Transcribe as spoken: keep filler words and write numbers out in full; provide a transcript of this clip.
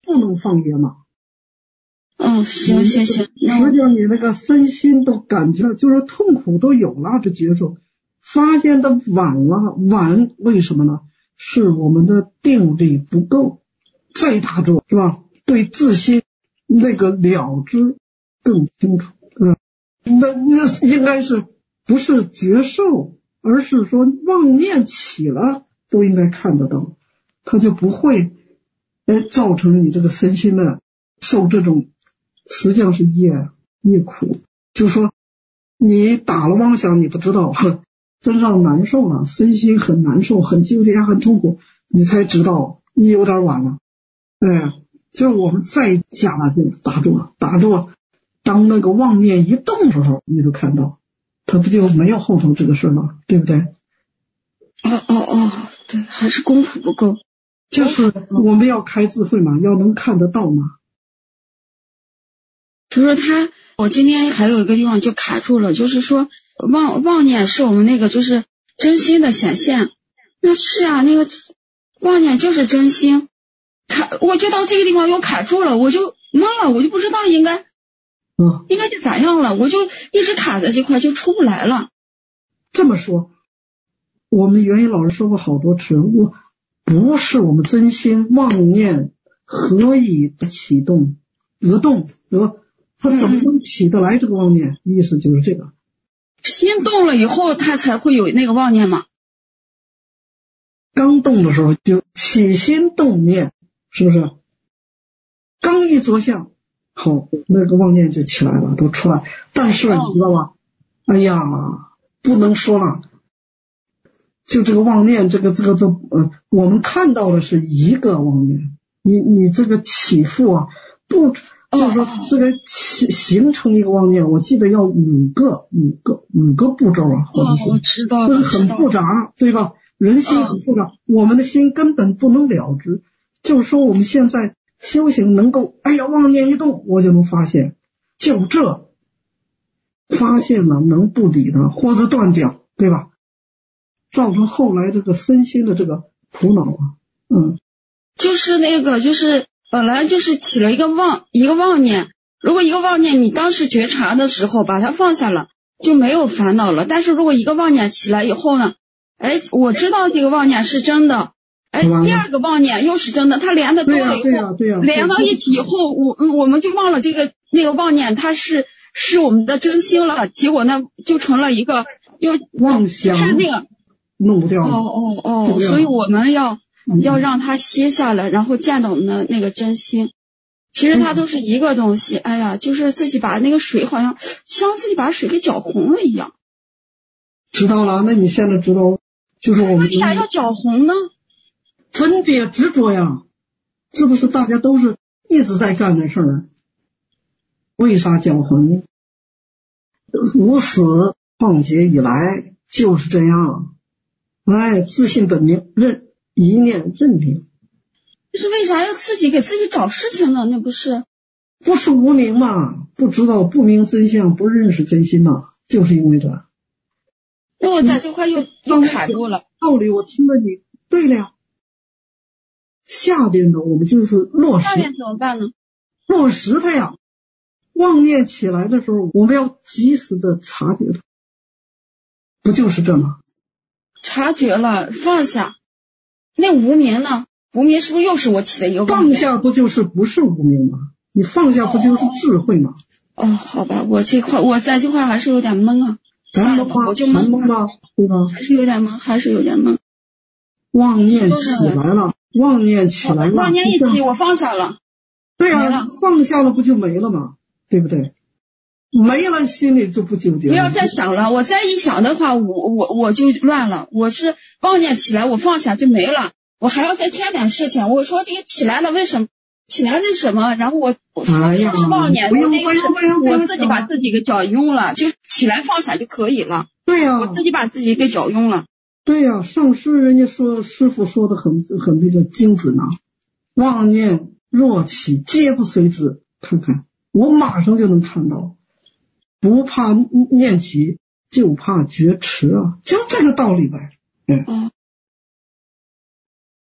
不能放野马。 嗯，行行行， 实际上你那个身心都感觉就是痛苦都有了，这觉受发现的晚了，晚为什么呢？是我们的定力不够，再大着是吧？对自心那个了知更清楚，嗯，那那应该是不是觉受，而是说妄念起了都应该看得到，它就不会哎造成你这个身心的受这种实际上是业业苦，就是说你打了妄想你不知道，真让难受了，身心很难受，很纠结，很痛苦，你才知道你有点晚了。哎，就是我们再加大劲，打住了，打住了。当那个妄念一动的时候，你就看到，他不就没有后头这个事了，对不对？ 哦哦哦，对，还是功夫不够。 就是我们要开智慧嘛，要能看得到嘛。 就是他，我今天还有一个地方就卡住了，就是说妄妄念是我们那个就是真心的显现。那是啊，那个妄念就是真心。卡，我就到这个地方又卡住了，我就懵了，我就不知道应该， 嗯， 应该是咋样了，我就一直卡在这块就出不来了。 这么说，我们元英老师说过好多次，我不是我们真心妄念何以启动得动得，他怎么能起得来这个妄念？嗯、意思就是这个， 心动了以后，他才会有那个妄念嘛。 刚动的时候就起心动念，是不是？刚一着相，好，那个妄念就起来了，都出来。但是你知道吧？哎呀，不能说了。就这个妄念，这个这个这呃，我们看到的是一个妄念，你你这个起伏啊，不就是说这个起形成一个妄念，我记得要五个五个五个步骤啊，或者是， 哦、我知道， 这很复杂，对吧？人心很复杂，哦、我们的心根本不能了知。就是说我们现在修行能够，哎呀，妄念一动，我就能发现，就这发现了能不理的或者断掉，对吧？造成后来这个身心的这个苦恼啊，嗯， 就是那个，就是本来就是起了一个妄一个妄念，如果一个妄念你当时觉察的时候把它放下了，就没有烦恼了。但是如果一个妄念起来以后呢，哎，我知道这个妄念是真的，哎，第二个妄念又是真的，它连的多了以后， 对呀对呀， 连到一起以后，我我们就忘了这个那个妄念它是是我们的真心了，结果呢就成了一个又妄想。 看这个。 弄不掉了。 哦哦哦，所以我们要、嗯、要让它歇下来，然后见到我们的那个真心。其实它都是一个东西。嗯、哎呀，就是自己把那个水好像像自己把水给搅红了一样。 知道了，那你现在知道，就是我们为啥要搅红呢？ 分别执着呀，是不是大家都是一直在干的事儿？为啥搅红？无始创劫以来就是这样。哎，自信本明，认一念认明。 就是为啥要自己给自己找事情呢？那不是不是无明嘛？不知道不明真相，不认识真心嘛？就是因为这。 那我在这块又、嗯、又卡住了。 道理我听了你对了呀。下边的我们就是落实。 下边怎么办呢？ 落实它呀。妄念起来的时候，我们要及时的察觉它，不就是这吗？ 察觉了，放下。那无明呢？无明是不是又是我起的一个妄念？ 放下不就是不是无明吗？你放下不就是智慧吗？ 哦，好吧，我这块我在这块还是有点懵啊。 咱们我就懵懵吧，对吧？ 还是有点懵，还是有点懵。 妄念起来了，妄念起来了， 妄念一起，我放下了。 对啊，放下了不就没了吗？对不对？没了，心里就不纠结了。 不要再想了，我再一想的话，我我我就乱了。我是妄念起来，我放下就没了，我还要再添点事情。我说这个起来了，为什么起来是什么？然后我我哎呀， 是妄念， 不用那个是不用， 我自己把自己给搅庸了，就起来放下就可以了。 对呀、啊， 我自己把自己给搅庸了。 对呀、啊，上师人家说师傅说的很很那个精准啊，妄念若起，皆不随之。看看，我马上就能看到。不怕念起，就怕觉迟啊，就这个道理呗。嗯。 哦